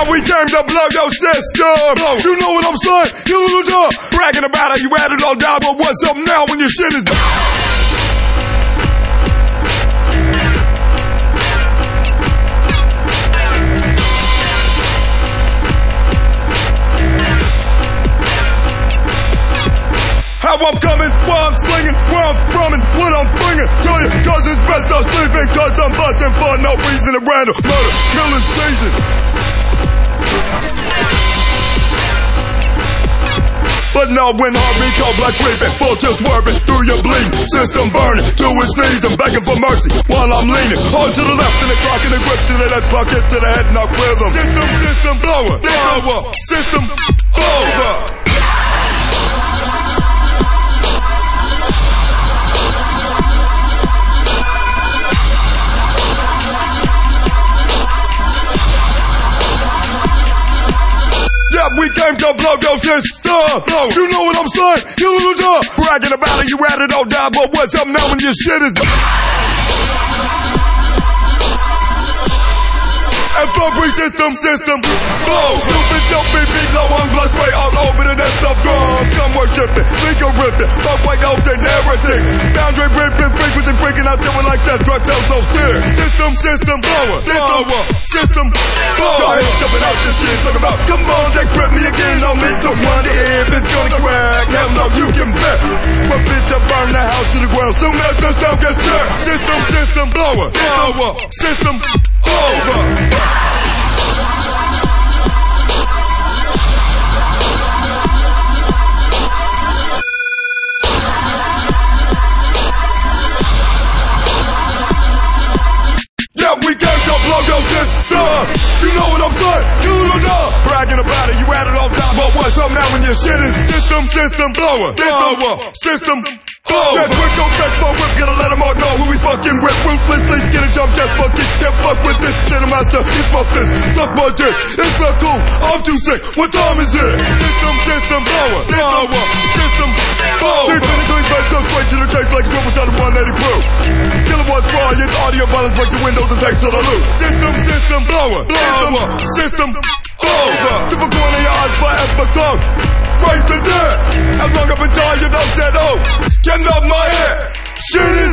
Yeah, we came to blow your system. You know what I'm saying? You little dog. Bragging about how you had it all down, but what's up now when your shit is how I'm coming, where I'm slinging, where I'm from and what I'm bringing to you, cause it's best I'm sleeping, cause I'm busting for no reason at random. Murder, killing season. But now when Harvey cold blood creeping, full tilt swerving through your bleeding system burning to his knees and begging for mercy while I'm leaning hard to the left and the clock in the grip to the head bucket to the head knock rhythm. System blower, system blower. We came to blow your system. You know what I'm saying? You little dog. Bragging about it, you had it all down, but what's up now when your shit is FOB system, blow. Stupid, stupid, beat low on blood spray all over the nest of drums. Come worshiping, finger ripping, fuck white off the narrative. Boundary ripping, frequency freaking out there like that. Drug tells those tears. System blower, system blower. Go ahead, jumping out this shit, talking about, come on, Jack, grip me again. No need to wonder if it's gonna crack. Hell no, you can bet. We're fit to burn the house to the ground soon as the sound gets turned. System blower, system over. Yeah, we came to blow your system. You know what I'm saying? You don't know. Bragging about it, you had it all down, but what's up now when your shit is system blower, system blower. That's with your best phone whip, gonna let them all know who he's fucking with. Ruthlessly skinny jump, just fuck it. Can't fuck with this shit, master. It's my fist, suck my dick. It's not cool, I'm too sick. What time is it? System blower, system blower. Deep in the clean face goes straight to the chase like it's almost out of 180 proof. Kilowatts raw, it's audio violence, breaks the windows and takes to the loop. System blower, system over. To the corner of your eyes, forever tongue. Raise the dead. As long as I've been tired, you don't dead. Oh, get off my head. Shit